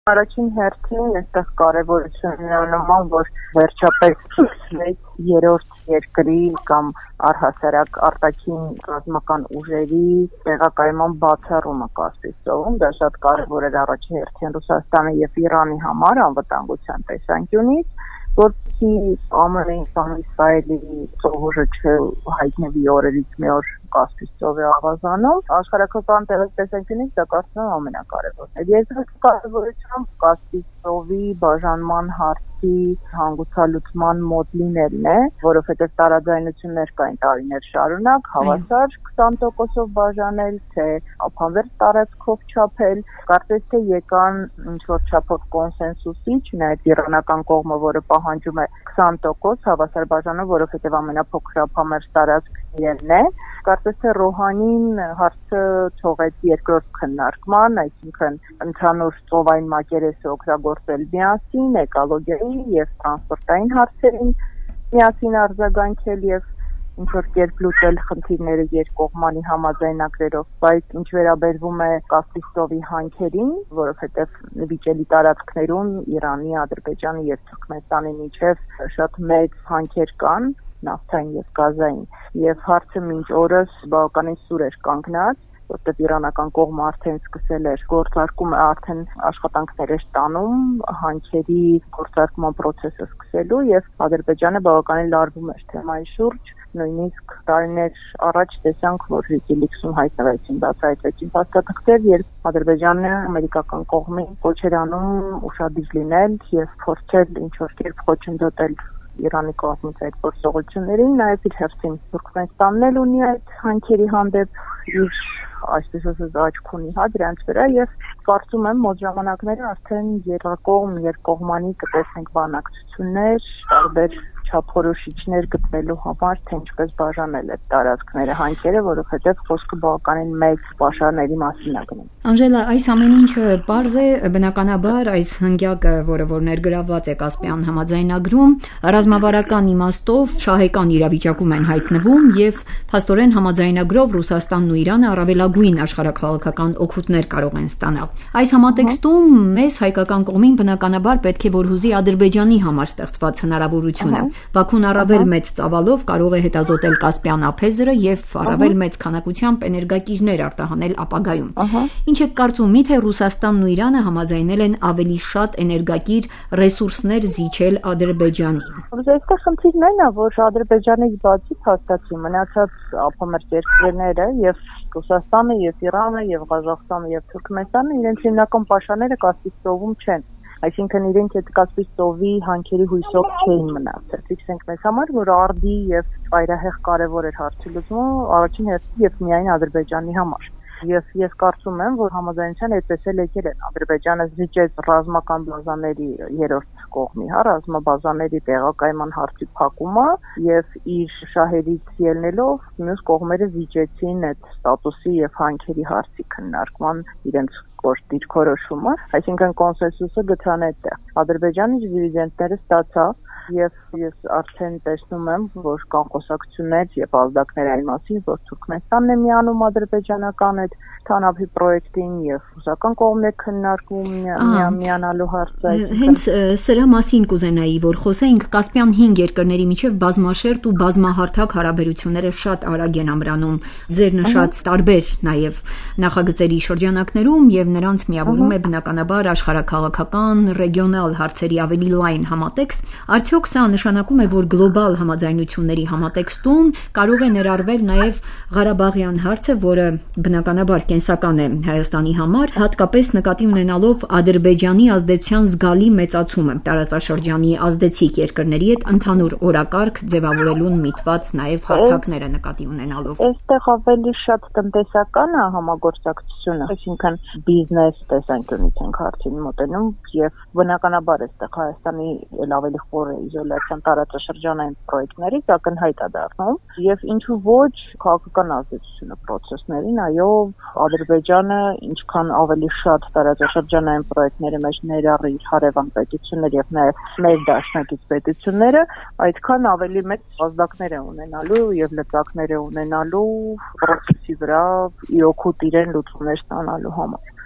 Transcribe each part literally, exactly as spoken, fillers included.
Առաջին հերթին այստեղ կարևորություն ունենում, որ վերջապես ցույց երրորդ երկրի կամ առհասարակ արտաքին ռազմական ուժերի տեղակայման բացառումը Կասպից ծովում, դա շատ կարևոր էր առաջին հերթին Ռուսաստանի եւ Իրանի համար անվտանգության տեսանկյունից, որպեսզի ԱՄՆ-ի կամ Իսրայելի ծովը չհայտնվի օրերից մի օր Կասպից ծովի ավազանում, աշխարհական տեսանկյունից դա կարծում եմ ամենակարևորն է։ Երկրորդ կարևորությամբ Կասպից ծովի բաժանման հարցի հանգուցալուծման մոտ լինելն է, որովհետև տարաձայնություններ կային տարիներ շարունակ, հավասար քսան տոկոսով բաժանել, թե ափամերձ տարածքով չափել, կարծես թե եկան ինչ-որ չափով կոնսենսուսի, չնայած իրանական կողմը, որը պահանջում է քսան տոկոս հավասար բաժանով, որովհետև ամենափոքր ափամերձ տարածքն իրենն է, կարծես թե Ռոհանին հարցը թողեց երկրորդ քննարկման, այսինքն ընդհանուր ծովային մակերեսը օգտագործել միասին, էկոլոգիայի եւ տրանսպորտային հարցերին միասին արձագանքել եւ ինչ-որ կերպ լուծել խնդիրները երկկողմանի համաձայնագրերով, բայց ինչ վերաբերվում է Կասպից ծովի հանքերին, որովհետեւ վիճելի տարածքներում Իրանի, Ադրբեջանի եւ Թուրքմենստանի միջև շատ մեծ հանքեր կան, նավթային եւ գազային, եւ հարցը մինչ օրս բավականին սուր էր կանգնած, որտեղ իրանական կողմը արդեն սկսել էր գործարկումը, արդեն աշխատանքներ էր տանում հանքերի գործարկման process-ը սկսելու եւ Ադրբեջանը բավականին լարվում էր թեմայի շուրջ, նույնիսկ տարիներ առաջ տեսանք, որ WikiLeaks-ում հայտնվեցին բացահայտվեցին փաստաթղթեր, երբ Ադրբեջանը ամերիկական կողմին կոչ էր անում ուշադիր լինել եւ փորձել ինչ-որ կերպ խոչընդոտել Իրանի կողմից այդ գործողություններին, նաև իր հերթին Թուրքմենստանն էլ ունի այդ հանքերի հանդեպ իր այսպես ասած աչք ունի հա դրանց վրա եւ կարծում եմ մոտ ժամանակները արդեն երկկողմ երկկողմանի կտեսնենք բանակցություններ, տարբեր չափորոշիչներ գտնելու համար, թե ինչպես բաժանել այդ տարածքները հանքերը, որովհետև խոսքը բավականին մեծ պաշարների մասին է գնում։ Անժելա, այս ամեն ինչը պարզ է, բնականաբար այս հնգյակը, որը որ ներգրավված է Կասպյան համաձայնագրում, ռազմավարական իմաստով շահեկան իրավիճակում են հայտնվում եւ փաստորեն համաձայնագրով Ռուսաստանն ու Իրանը առավելագույն աշխարհաքաղաքական օգուտներ կարող են ստանալ։ Այս համատեքստում մեզ հայկական կողմին բնականաբար պետք է որ հուզի Ադրբեջանի համար ստեղծված հնարավորությունը։ Բաքուն առավել մեծ ծավալով կարող է հետազոտել Կասպյան ափեզրը եւ առավել մեծ քանակությամբ էներգակիրներ արտահանել ապագայում։ Ինչ է կարծում, միթե Ռուսաստանն ու Իրանը համաձայնել են ավելի շատ էներգակիր ռեսուրսներ զիջել Ադրբեջանին։ Այստեղ խնդիրն այն է, որ Ադրբեջանից բացի փաստացի մնացած ափամերձ երկրները եւ Ռուսաստանը եւ Իրանը եւ Ղազախստանը եւ Թուրքմենստանը իրենց հիմնական պաշարները Կասպից ծովում չեն։ Այսինքն իրենք այդ Կասպից ծովի հանքերի հույսով չէին մնացել։ Ֆիքսենք մեզ համար, որ արդի եւ ծայրահեղ կարեւոր էր հարցի լուծումը առաջին հերթին եւ միայն Ադրբեջանի համար։ Եվ ես կարծում եմ, որ համաձայնության այդպես էլ եկել են։ Ադրբեջանը զիջեց ռազմական բազաների երրորդ կողմի, հա, ռազմաբազաների տեղակայման հարցի փակումը եւ իր շահերից ելնելով մյուս կողմերը զիջեցին այդ ստատուսի եւ հանքերի հարցի քննարկման իրենց դիրքորոշումը, այսինքն կոնսենսուսը գտան այդտեղ։ Ադրբեջանը դիվիդենդները ստացավ եւ ես արդեն տեսնում եմ, որ կան խոսակցություններ եւ ազդակներ այն մասին, որ Թուրքմենստանն է միանում ադրբեջանական այդ Թանավի պրոյեկտին եւ ռուսական կողմն է քննարկում միանալու հարցը։ Հենց սրա մասին կուզենայի, որ խոսեինք Կասպյան հինգ երկրների միջև բազմաշերտ ու բազմահարթակ հարաբերությունները շատ արագ են ամրանում։ Ձեր նշած տարբեր նաեւ նախագծերի շրջանակներում եւ նրանց միավորում է բնականաբար աշխարհաքաղաքական, ռեգիոնալ հարցերի ավելի լայն համատեքստ, արդյոք սա նշանակում է, որ գլոբալ համաձայնությունների համատեքստում կարող է ներառվել նաեւ Ղարաբաղյան հարցը, որը բնականաբար կենսական է Հայաստանի համար, հատկապես նկատի ունենալով Ադրբեջանի ազդեցության զգալի մեծացումը տարածաշրջանի ազդեցիկ երկրների հետ ընդհանուր օրակարգ ձևավորելուն միտված նաեւ հարթակները նկատի ունենալով։ Այստեղ ավելի շատ տնտեսական է համագործակցությունը, այսինքն բիզնես տեսանկյունից ենք հարցին մոտենում եւ բնականաբար այստեղ Հայաստանի ել ավելի խորը իզոլացիան տարածաշրջանային պրոյեկտներից ակնհայտ է դառնում եւ ինչու ոչ քաղաքական ազդեցությունը process-ներին, այո, Ադրբեջանը ինչքան ավելի շատ տարածաշրջանային պրոյեկտների մեջ ներառի իր հարևան պետություններ եւ նաեւ մեր դաշնակից պետությունները, այդքան ավելի մեծ ազդակներ է ունենալու եւ լծակներ է ունենալու process-ի վրա իր օգուտ իրեն լուծումներ ստանալու համար։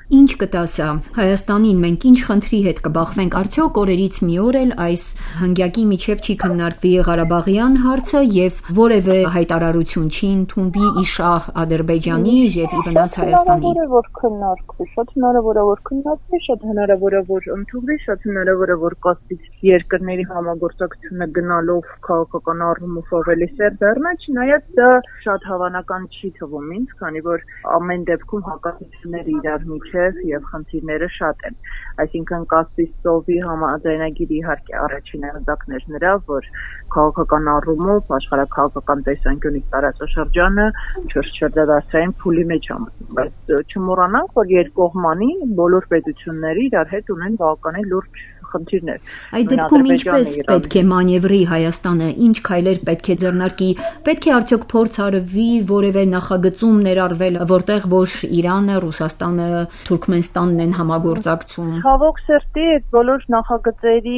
Ինչ կտասա Հայաստանին, մենք ինչ խնդրի հետ կբախվենք, արդյոք օրերից մի օր էլ այս հնգյակի միջև չի քննարկվի Ղարաբաղյան հարցը եւ որևէ հայտարարություն չի ընդունվի իշահ Ադրբեջանի եւ ի վնաս Հայաստանի։ Հնարավոր է որ քննարկվի, շատ հնարավոր է որ քննարկվի, շատ հնարավոր է որ ընդունվի, շատ հնարավոր է որ կասպից երկրների համագործակցությունը գնալով քաղաքական առումով ավելի սեր դառնա, չնայած դա շատ հավանական չի թվում ինձ, քանի որ ամեն դեպքում հակասությունները իրար միջև եւ խնդիրները շատ են։ Այսինքն Կասպից ծովի համաձայնագիրի իհարկե առաջին նպատակն էր նրա, որ քաղաքական առումով աշխարհաքաղաքական տեսանկյունից տարածաշրջանը չորսչերդադասային փուլի մեջ է մտնում, բայց չմոռանանք, որ երկկողմանի բոլոր պետությունները իրար հետ ունեն բավականին լուրջ խնդիրներ։ Այդ դեպքում ինչպես պետք է մանևրի Հայաստանը, ինչ քայլեր պետք է ձեռնարկի, պետք է արդյոք փորձ արվի որևէ նախագծում ներառվել, որտեղ որ Իրանը, Ռուսաստանը, Թուրքմենստանն են համագործակցում։ Ցավոք սրտի այդ բոլոր նախագծերի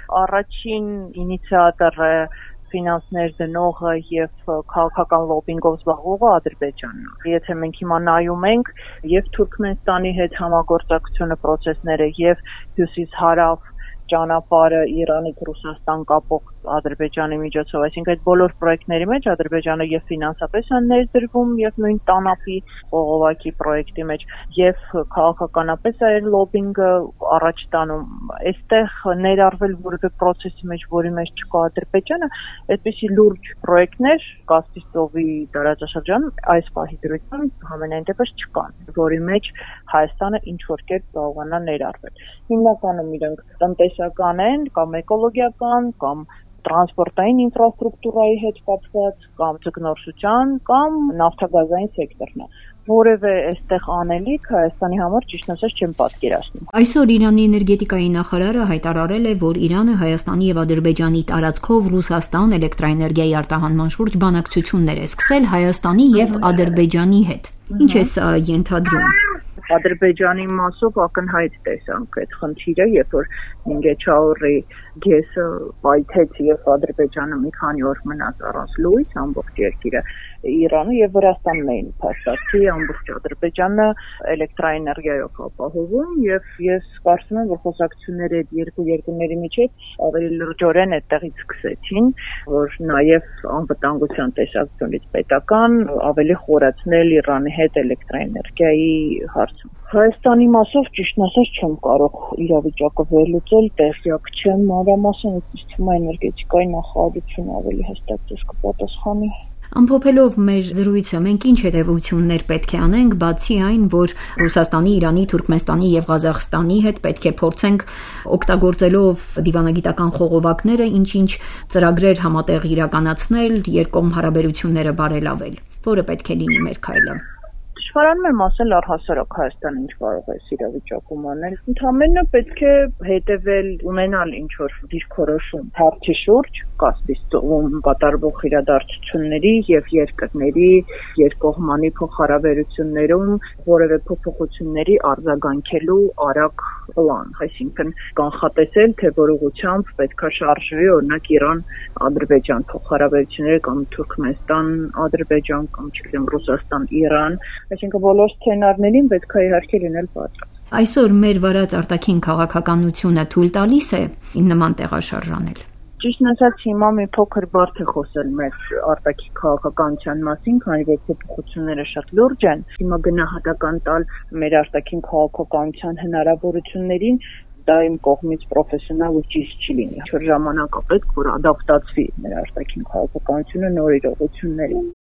առաջին ինիցիատորը ֆինանսներ դնողը եւ քաղաքական լոբինգով զբաղվողը Ադրբեջանն է։ Եթե մենք հիմա նայում ենք եւ Թուրքմենստանի հետ համագործակցությունը process-ները եւ հյուսիս-հարավ ճանապարհը Իրանից Ռուսաստան կապող Ադրբեջանի միջոցով, այսինքն այդ բոլոր պրոյեկտների մեջ Ադրբեջանը եւ ֆինանսապես է ներդրվում եւ նույն տանապի խողովակի պրոյեկտի մեջ եւ քաղաքականապես այդ լոբինգը առաջ տանում։ Այստեղ ներառվել որևէ process-ի մեջ, որի մեջ չկա Ադրբեջանը, այդպիսի լուրջ պրոյեկտներ Կասպից ծովի տարածաշրջանում այս պահի դրությամբ համենայն դեպս չկան, որի մեջ Հայաստանը ինչ որ կերպ կարողանա ներառվել։ Հիմնականում իրենք տնտեսական են կամ էկոլոգիական կամ տրանսպորտային ինֆրաստրուկտուրայի հետ կապված կամ ձկնորսության կամ նավթագազային սեկտորն է։ Որևէ այստեղ անելիք Հայաստանի համար ճիշտ ասած չեմ պատկերացնում։ Այսօր Իրանի էներգետիկայի նախարարը հայտարարել է, որ Իրանը Հայաստանի եւ Ադրբեջանի տարածքով Ռուսաստան էլեկտրաէներգիայի արտահանման շուրջ բանակցություններ է սկսել Հայաստանի եւ Ադրբեջանի հետ։ Ինչ է սա ենթադրում։ Ադրբեջանի մասով ակնհայտ տեսանք այդ խնդիրը, երբ որ Մինգեչաուրի գեսը պայթեց եւ Ադրբեջանը մի քանի օր մնաց առանց լույս, ամբողջ երկիրը Իրանը եւ Վրաստանն էին փաստացի ամբողջ Ադրբեջանը էլեկտրաէներգիայով ապահովում եւ ես կարծում եմ, որ խոսակցությունները այդ երկու երկրների միջեւ ավելի լրջորեն այդտեղից սկսեցին, որ նաեւ անվտանգության տեսանկյունից պետական ավելի խորացնել Իրանի հետ էլեկտրաէներգիայի հարցում։ Հայաստանի մասով ճիշտ ասած չեմ կարող իրավիճակը վերլուծել, տեղյակ չեմ մանրամասն, իսկ թվում է էներգետիկայի նախարարությունը ավելի հստակ ցույց կպատասխանի։ Ամփոփելով մեր զրույցը, մենք ինչ հետևություններ պետք է անենք, բացի այն, որ Ռուսաստանի, Իրանի, Թուրքմենստանի եւ Ղազախստանի հետ պետք է փորձենք օգտագործելով դիվանագիտական խողովակները ինչ-ինչ ծրագրեր համատեղ իրականացնել, երկկողմ հարաբերությունները բարելավել, որը պետք է լինի մեր քայլը։ Դժվարանում եմ ասել առհասարակ Հայաստանը ինչ կարող է իրավիճակում անել։ Ընդհանրապես պետք է հետևել, ունենալ ինչ որ դիրքորոշում հարցի շուրջ, Կասպից ծովում կատարվող իրադարձությունների եւ երկրների երկկողմանի փոխհարաբերություններում որևէ փոփոխությունների արձագանքելու արագ պլան, այսինքն կանխատեսել, թե որ ուղղությամբ պետք է շարժվի օրինակ Իրան-Ադրբեջան փոխհարաբերությունները կամ Թուրքմենստան-Ադրբեջան կամ չգիտեմ Ռուսաստան-Իրան, այսինքն բոլոր սցենարներին պետք է իհարկե լինել պատրաստ։ Այսօր մեր վարած արտաքին քաղաքականությունը թույլ տալիս է նման տեղաշարժանել։ Ճիշտն ասած, հիմա մի փոքր բարդ է խոսել մեր արտաքին քաղաքականության մասին, քանի որ փոփոխությունները շատ լուրջ են։ Հիմա գնահատական տալ մեր արտաքին քաղաքականության հնարավորություններին դա իմ կողմից պրոֆեսիոնալ ու ճիշտ չի լինի։ Ինչ որ ժամանակ է պետք, որ ադապտացվի մեր արտաքին քաղաքականությունը նոր իրողություններին։